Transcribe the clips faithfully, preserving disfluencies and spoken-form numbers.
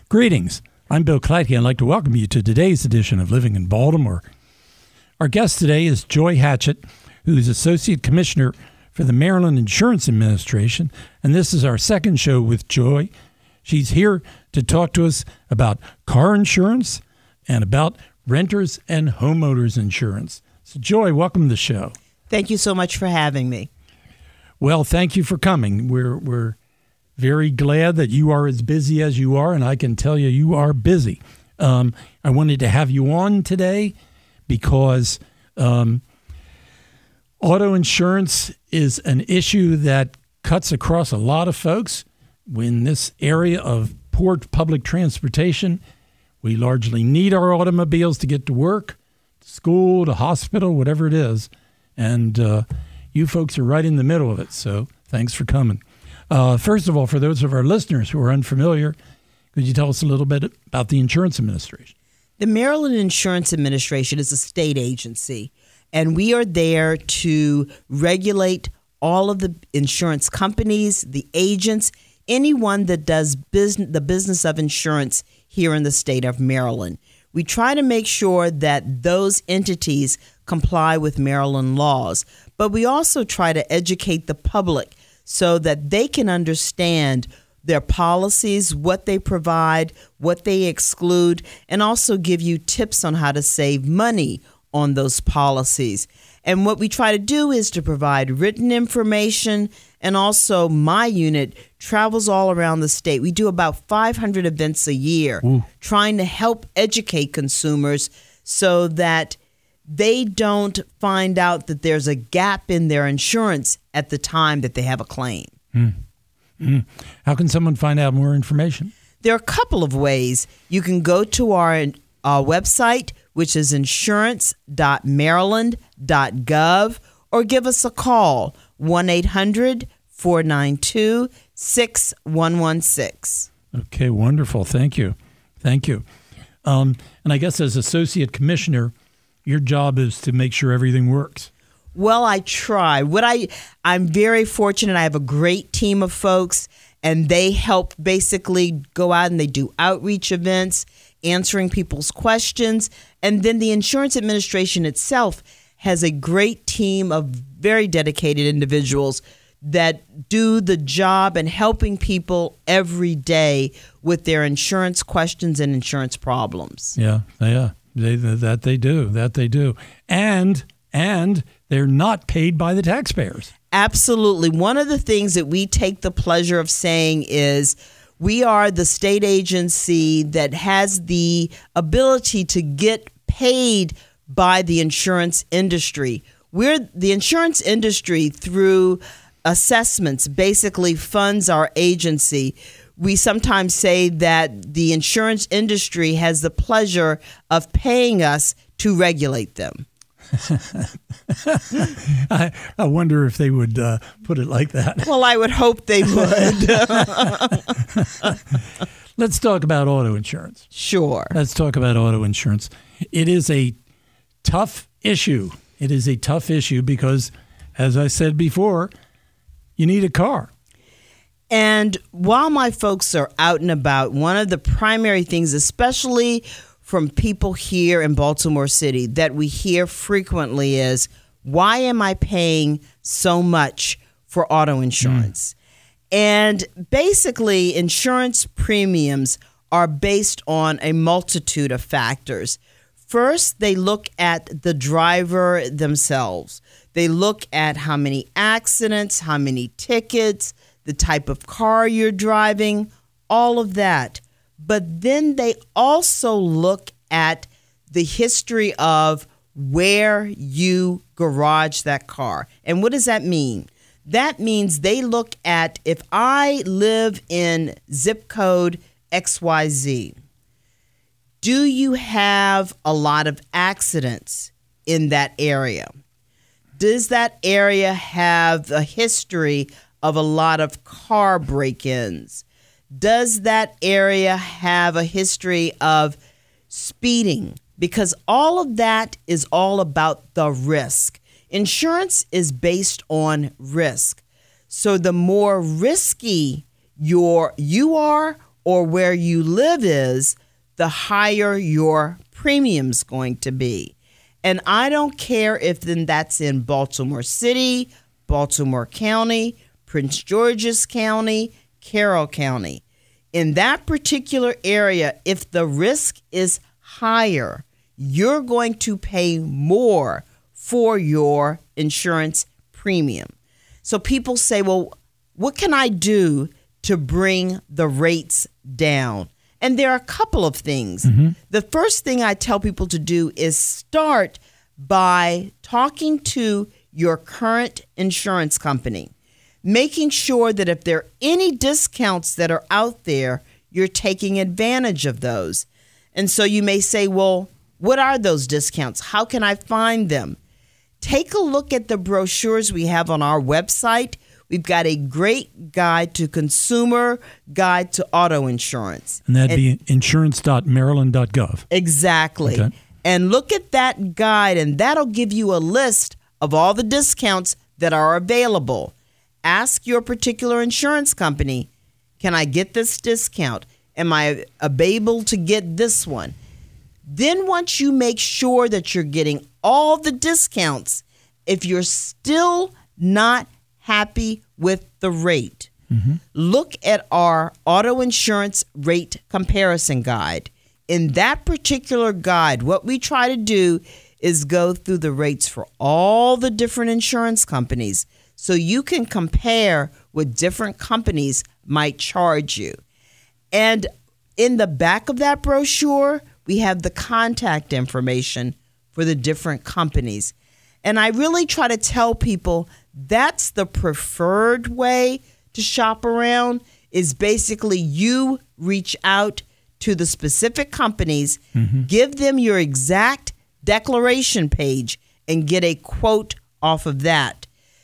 Greetings. I'm Bill Kleitke, and I'd like to welcome you to today's edition of Living in Baltimore. Our guest today is Joy Hatchett, who is Associate Commissioner for the Maryland Insurance Administration, and this is our second show with Joy. She's here to talk to us about car insurance and about renters and homeowners insurance. So, Joy, welcome to the show. Thank you so much for having me. Well, thank you for coming. We're we're very glad that you are as busy as you are, and I can tell you, you are busy. Um, I wanted to have you on today because um, auto insurance is an issue that cuts across a lot of folks. In this area of poor public transportation, we largely need our automobiles to get to work, to school, to hospital, whatever it is. And uh, you folks are right in the middle of it, so thanks for coming. Uh, first of all, for those of our listeners who are unfamiliar, could you tell us a little bit about the Insurance Administration? The Maryland Insurance Administration is a state agency, and we are there to regulate all of the insurance companies, the agents, anyone that does business, the business of insurance here in the state of Maryland. We try to make sure that those entities comply with Maryland laws, but we also try to educate the public so that they can understand their policies, what they provide, what they exclude, and also give you tips on how to save money on those policies. And what we try to do is to provide written information, and also my unit travels all around the state. We do about five hundred events a year, Ooh. trying to help educate consumers so that they don't find out that there's a gap in their insurance at the time that they have a claim. Mm. Mm. How can someone find out more information? There are a couple of ways. You can go to our, our website, which is insurance dot maryland dot gov, or give us a call, one eight hundred four nine two six one one six. Okay, wonderful. Thank you. Thank you. Um, and I guess as Associate Commissioner, your job is to make sure everything works. Well, I try. What I, I'm very fortunate. I have a great team of folks, and they help basically go out and they do outreach events, answering people's questions. And then the Insurance Administration itself has a great team of very dedicated individuals that do the job and helping people every day with their insurance questions and insurance problems. Yeah, yeah. They, that they do, that they do. And and they're not paid by the taxpayers. Absolutely. One of the things that we take the pleasure of saying is we are the state agency that has the ability to get paid by the insurance industry. We're the insurance industry through assessments basically funds our agency. We sometimes say that the insurance industry has the pleasure of paying us to regulate them. I, I wonder if they would uh, put it like that. Well, I would hope they would. Let's talk about auto insurance. Sure. Let's talk about auto insurance. It is a tough issue. It is a tough issue because, as I said before, you need a car. And while my folks are out and about, one of the primary things, especially from people here in Baltimore City, that we hear frequently is, why am I paying so much for auto insurance? Mm. And basically, insurance premiums are based on a multitude of factors. First, they look at the driver themselves. They look at how many accidents, how many tickets, the type of car you're driving, all of that. But then they also look at the history of where you garage that car. And what does that mean? That means they look at, if I live in zip code X Y Z, do you have a lot of accidents in that area? Does that area have a history of a lot of car break-ins? Does that area have a history of speeding? Because all of that is all about the risk. Insurance is based on risk. So the more risky your you are or where you live is, the higher your premium's going to be. And I don't care if then that's in Baltimore City, Baltimore County, Prince George's County, Carroll County. In that particular area, if the risk is higher, you're going to pay more for your insurance premium. So people say, well, what can I do to bring the rates down? And there are a couple of things. Mm-hmm. The first thing I tell people to do is start by talking to your current insurance company, making sure that if there are any discounts that are out there, you're taking advantage of those. And so you may say, well, what are those discounts? How can I find them? Take a look at the brochures we have on our website. We've got a great guide to consumer, guide to auto insurance. And that'd and, be insurance dot maryland dot gov. Exactly. Okay. And look at that guide, and that'll give you a list of all the discounts that are available. Ask your particular insurance company, can I get this discount? Am I able to get this one? Then once you make sure that you're getting all the discounts, if you're still not happy with the rate, mm-hmm. look at our auto insurance rate comparison guide. In that particular guide, what we try to do is go through the rates for all the different insurance companies so you can compare what different companies might charge you. And in the back of that brochure, we have the contact information for the different companies. And I really try to tell people that's the preferred way to shop around, is basically you reach out to the specific companies, mm-hmm. give them your exact declaration page, and get a quote off of that.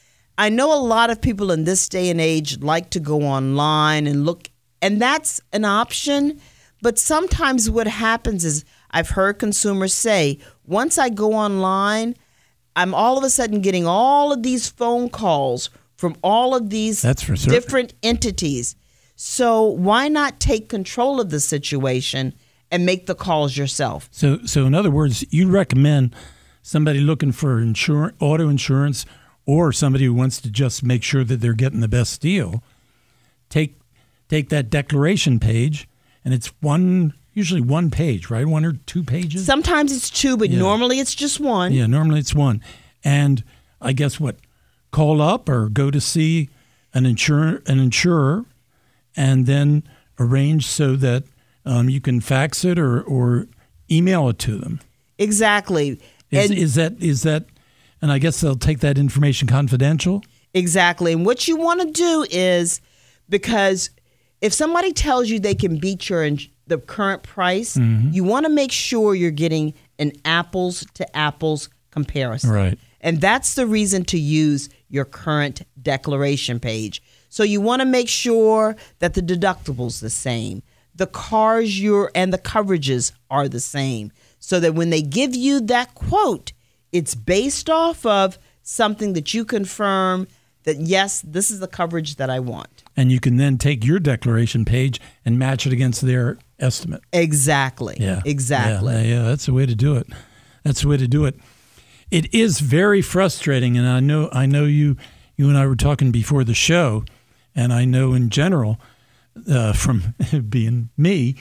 I know a lot of people in this day and age like to go online and look, and that's an option. But sometimes what happens is, I've heard consumers say, once I go online, I'm all of a sudden getting all of these phone calls from all of these That's for different entities. So why not take control of the situation and make the calls yourself? So, so in other words, you recommend somebody looking for insurance, auto insurance, or somebody who wants to just make sure that they're getting the best deal, take take that declaration page, and it's one, usually one page, right? One or two pages? Sometimes it's two, but yeah. normally it's just one. Yeah, normally it's one. And I guess what? Call up or go to see an insurer, an insurer, and then arrange so that um, you can fax it or, or email it to them. Exactly. Is, and is that is that? And I guess they'll take that information confidential. Exactly. And what you want to do is, because if somebody tells you they can beat your the current price, mm-hmm. you want to make sure you're getting an apples to apples comparison. Right. And that's the reason to use your current declaration page. So you want to make sure that the deductible's the same, the cars you're and the coverages are the same, so that when they give you that quote, it's based off of something that you confirm that, yes, this is the coverage that I want. And you can then take your declaration page and match it against their estimate. Exactly. Yeah. Exactly. Yeah, yeah, that's the way to do it. That's the way to do it. It is very frustrating, and I know I know you you and I were talking before the show, and I know in general uh, from being me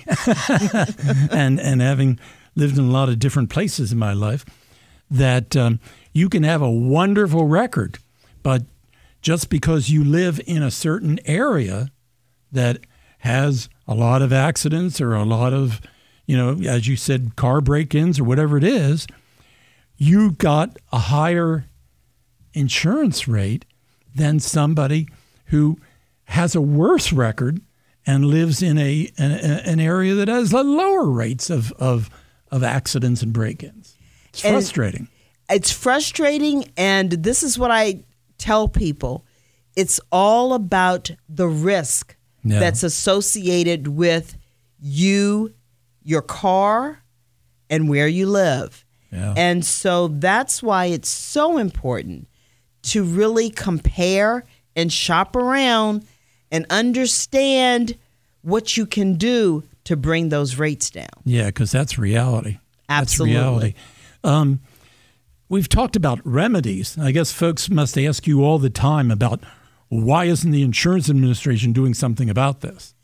and and having lived in a lot of different places in my life, that um, you can have a wonderful record, but just because you live in a certain area that has a lot of accidents or a lot of, you know, as you said, car break-ins or whatever it is, you got a higher insurance rate than somebody who has a worse record and lives in a an, an area that has lower rates of, of, of accidents and break-ins. It's frustrating. And it's frustrating, and this is what I tell people. It's all about the risk yeah. that's associated with you, your car, and where you live. Yeah. And so that's why it's so important to really compare and shop around and understand what you can do to bring those rates down. Yeah, because that's reality. Absolutely. That's reality. Um, we've talked about remedies. I guess folks must ask you all the time about why isn't the Insurance Administration doing something about this?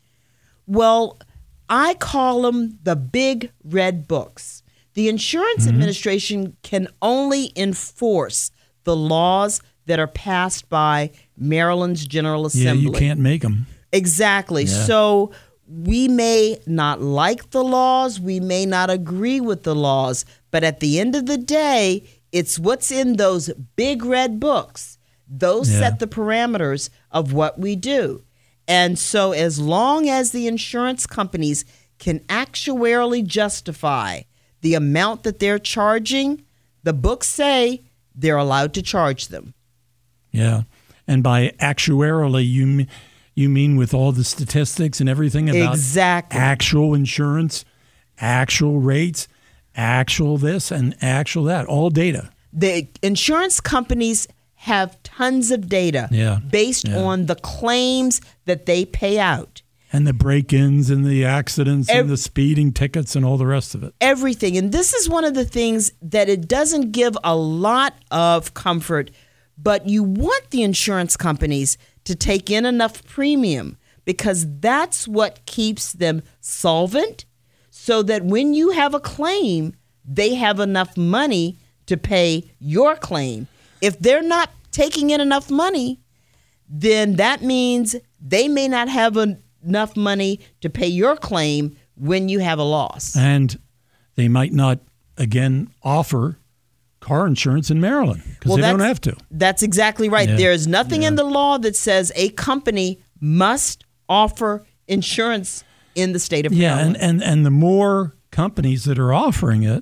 Well, I call them the big red books. The Insurance mm-hmm. Administration can only enforce the laws that are passed by Maryland's General Assembly. Yeah, you can't make them. Exactly. Yeah. So we may not like the laws, we may not agree with the laws, but at the end of the day, it's what's in those big red books. Those yeah. set the parameters of what we do. And so as long as the insurance companies can actuarially justify the amount that they're charging, the books say they're allowed to charge them. Yeah. And by actuarially, you you mean with all the statistics and everything about exactly. actual insurance, actual rates, actual this and actual that, all data. The insurance companies have tons of data yeah. based yeah. on the claims that they pay out. And the break-ins and the accidents Every, and the speeding tickets and all the rest of it. Everything. And this is one of the things that it doesn't give a lot of comfort, but you want the insurance companies to take in enough premium because that's what keeps them solvent so that when you have a claim, they have enough money to pay your claim. If they're not taking in enough money, then that means they may not have a, enough money to pay your claim when you have a loss. And they might not, again, offer car insurance in Maryland because well, they don't have to. That's exactly right. Yeah. There is nothing yeah. in the law that says a company must offer insurance in the state of yeah, Maryland. Yeah, and, and, and the more companies that are offering it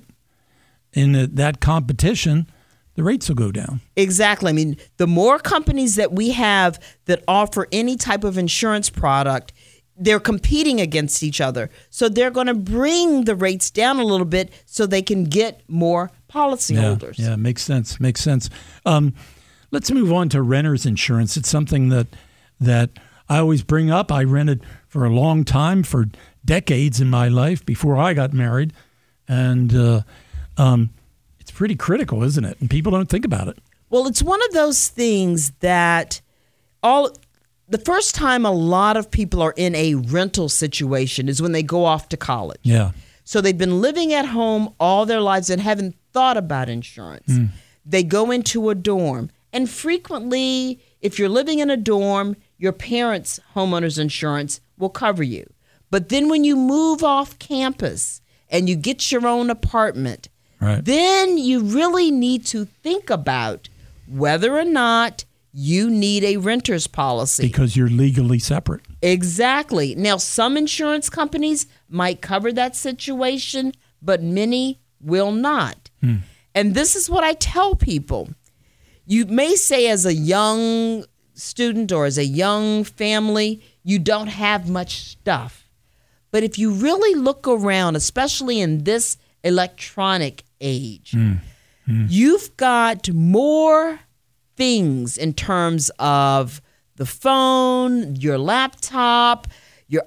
in the, that competition, the rates will go down. Exactly. I mean, the more companies that we have that offer any type of insurance product, they're competing against each other. So they're going to bring the rates down a little bit so they can get more policyholders. Yeah, yeah, makes sense. Makes sense. Um, let's move on to renter's insurance. It's something that that I always bring up. I rented for a long time, for decades in my life before I got married. And uh, um, it's pretty critical, isn't it? And people don't think about it. Well, it's one of those things that all the first time a lot of people are in a rental situation is when they go off to college. Yeah. So they've been living at home all their lives and haven't thought about insurance. Mm. They go into a dorm. And frequently, if you're living in a dorm, your parents' homeowner's insurance will cover you. But then when you move off campus and you get your own apartment, right. then you really need to think about whether or not you need a renter's policy. Because you're legally separate. Exactly. Now, some insurance companies might cover that situation, but many will not. Hmm. And this is what I tell people. You may say as a young student or as a young family, you don't have much stuff. But if you really look around, especially in this electronic age, hmm. Hmm. you've got more things in terms of the phone, your laptop, your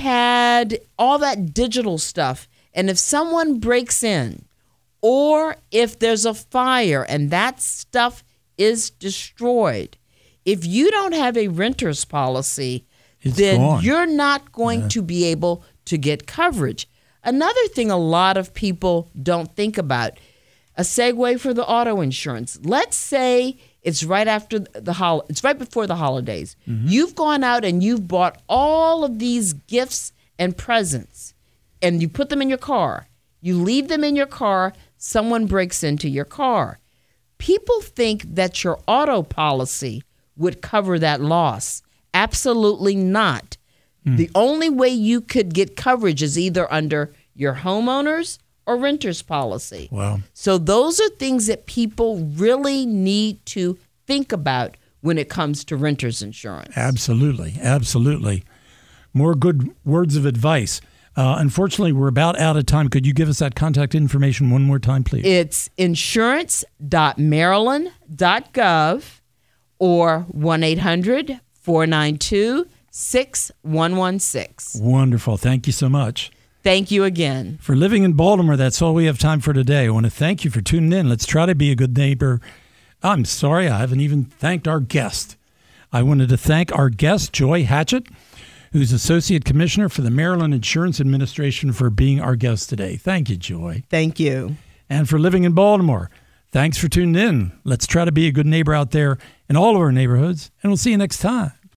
iPad, all that digital stuff. And if someone breaks in, or if there's a fire and that stuff is destroyed, if you don't have a renter's policy, it's then gone. You're not going yeah. to be able to get coverage. Another thing a lot of people don't think about, a segue for the auto insurance. Let's say it's right after the hol- it's right before the holidays. Mm-hmm. You've gone out and you've bought all of these gifts and presents, and you put them in your car. You leave them in your car. Someone breaks into your car. People think that your auto policy would cover that loss. Absolutely not. Mm. The only way you could get coverage is either under your homeowner's or renter's policy. Wow. So those are things that people really need to think about when it comes to renter's insurance. Absolutely. Absolutely. More good words of advice. Uh, unfortunately, we're about out of time. Could you give us that contact information one more time, please? It's insurance dot maryland dot gov or one eight hundred four nine two six one one six. Wonderful. Thank you so much. Thank you again. For Living in Baltimore, that's all we have time for today. I want to thank you for tuning in. Let's try to be a good neighbor. I'm sorry, I haven't even thanked our guest. I wanted to thank our guest, Joy Hatchett, who's Associate Commissioner for the Maryland Insurance Administration, for being our guest today. Thank you, Joy. Thank you. And for Living in Baltimore, thanks for tuning in. Let's try to be a good neighbor out there in all of our neighborhoods, and we'll see you next time.